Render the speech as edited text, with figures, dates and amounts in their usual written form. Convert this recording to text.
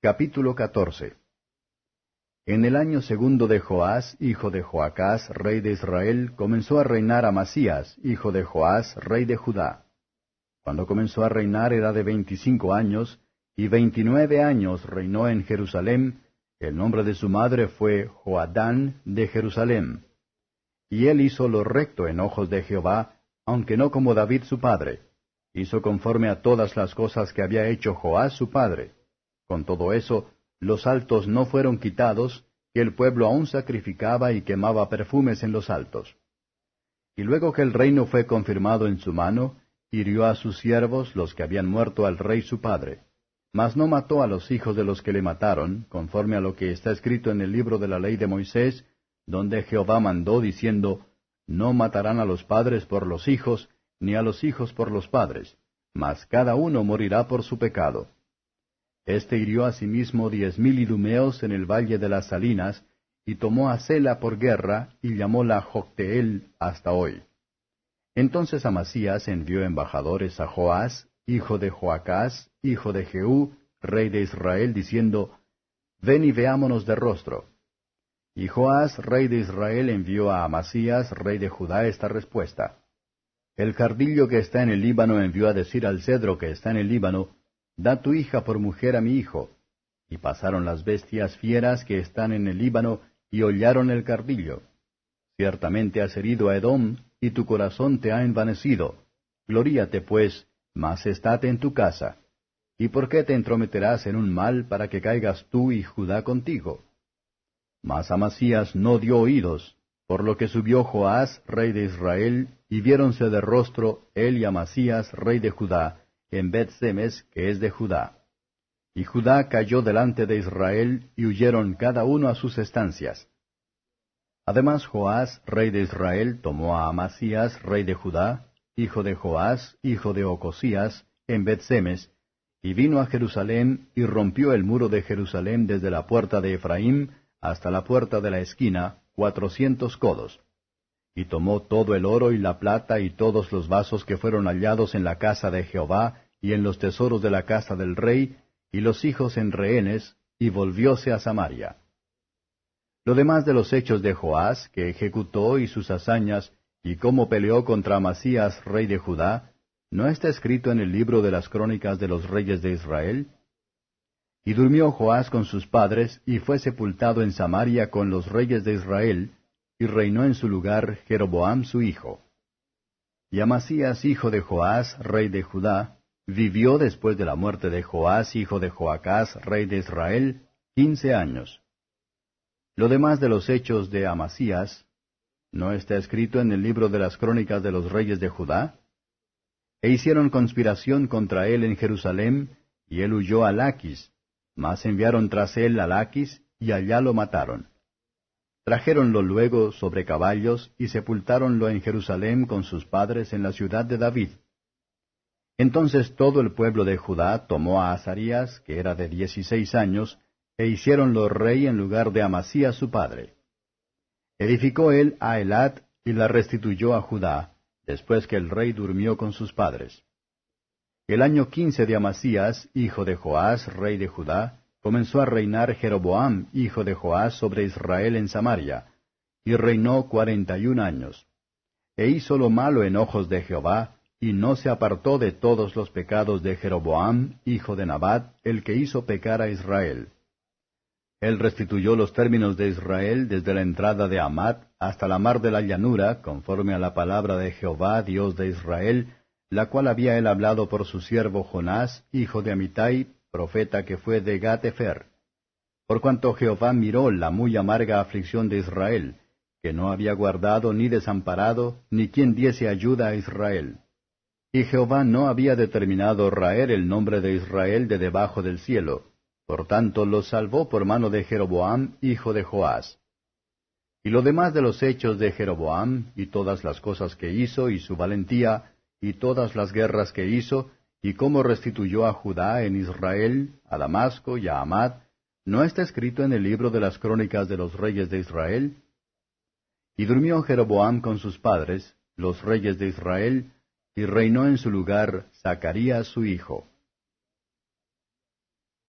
Capítulo 14. En el año segundo de Joás, hijo de Joacás, rey de Israel, comenzó a reinar Amasías, hijo de Joás, rey de Judá. Cuando comenzó a reinar era de 25 años, y 29 años reinó en Jerusalén. El nombre de su madre fue Joadán de Jerusalén. Y él hizo lo recto en ojos de Jehová, aunque no como David su padre. Hizo conforme a todas las cosas que había hecho Joás su padre. Con todo eso, los altos no fueron quitados, que el pueblo aún sacrificaba y quemaba perfumes en los altos. Y luego que el reino fue confirmado en su mano, hirió a sus siervos, los que habían muerto al rey su padre. Mas no mató a los hijos de los que le mataron, conforme a lo que está escrito en el libro de la ley de Moisés, donde Jehová mandó, diciendo, No matarán a los padres por los hijos, ni a los hijos por los padres, mas cada uno morirá por su pecado. Este hirió asimismo 10,000 idumeos en el valle de las Salinas, y tomó a Sela por guerra, y llamóla Jocteel hasta hoy. Entonces Amasías envió embajadores a Joás, hijo de Joacás, hijo de Jehú, rey de Israel, diciendo, Ven y veámonos de rostro. Y Joás, rey de Israel, envió a Amasías, rey de Judá, esta respuesta. El cardillo que está en el Líbano envió a decir al cedro que está en el Líbano, Da tu hija por mujer a mi hijo. Y pasaron las bestias fieras que están en el Líbano, y hollaron el cardillo. Ciertamente has herido a Edom, y tu corazón te ha envanecido. Gloríate, pues, mas estate en tu casa. ¿Y por qué te entrometerás en un mal para que caigas tú y Judá contigo? Mas Amasías no dio oídos, por lo que subió Joás, rey de Israel, y viéronse de rostro él y Amasías, rey de Judá, en Bet-Semes, que es de Judá. Y Judá cayó delante de Israel, y huyeron cada uno a sus estancias. Además Joás, rey de Israel, tomó a Amasías, rey de Judá, hijo de Joás, hijo de Ocosías, en Bet-Semes, y vino a Jerusalén, y rompió el muro de Jerusalén desde la puerta de Efraín hasta la puerta de la esquina, 400 codos. Y tomó todo el oro y la plata y todos los vasos que fueron hallados en la casa de Jehová y en los tesoros de la casa del rey, y los hijos en rehenes, y volvióse a Samaria. Lo demás de los hechos de Joás, que ejecutó, y sus hazañas, y cómo peleó contra Amasías, rey de Judá, ¿no está escrito en el libro de las crónicas de los reyes de Israel? Y durmió Joás con sus padres, y fue sepultado en Samaria con los reyes de Israel, y reinó en su lugar Jeroboam su hijo. Y Amasías, hijo de Joás, rey de Judá, vivió después de la muerte de Joás, hijo de Joacás, rey de Israel, 15 años. Lo demás de los hechos de Amasías, ¿no está escrito en el libro de las crónicas de los reyes de Judá? E hicieron conspiración contra él en Jerusalén, y él huyó a Laquis, mas enviaron tras él a Laquis, y allá lo mataron. Trajéronlo luego sobre caballos, y sepultáronlo en Jerusalén con sus padres en la ciudad de David. Entonces todo el pueblo de Judá tomó a Azarías, que era de 16 años, e hiciéronlo rey en lugar de Amasías su padre. Edificó él a Elat, y la restituyó a Judá, después que el rey durmió con sus padres. El año 15 de Amasías, hijo de Joás, rey de Judá, comenzó a reinar Jeroboam, hijo de Joás, sobre Israel en Samaria, y reinó 41 años. E hizo lo malo en ojos de Jehová, y no se apartó de todos los pecados de Jeroboam, hijo de Nabat, el que hizo pecar a Israel. Él restituyó los términos de Israel desde la entrada de Amat hasta la mar de la llanura, conforme a la palabra de Jehová, Dios de Israel, la cual había él hablado por su siervo Jonás, hijo de Amitai, profeta que fue de Gat-Efer. Por cuanto Jehová miró la muy amarga aflicción de Israel, que no había guardado ni desamparado, ni quien diese ayuda a Israel. Y Jehová no había determinado raer el nombre de Israel de debajo del cielo, por tanto los salvó por mano de Jeroboam, hijo de Joás. Y lo demás de los hechos de Jeroboam, y todas las cosas que hizo, y su valentía, y todas las guerras que hizo, y cómo restituyó a Judá en Israel, a Damasco y a Amat, ¿no está escrito en el libro de las crónicas de los reyes de Israel? Y durmió Jeroboam con sus padres, los reyes de Israel, y reinó en su lugar Zacarías su hijo.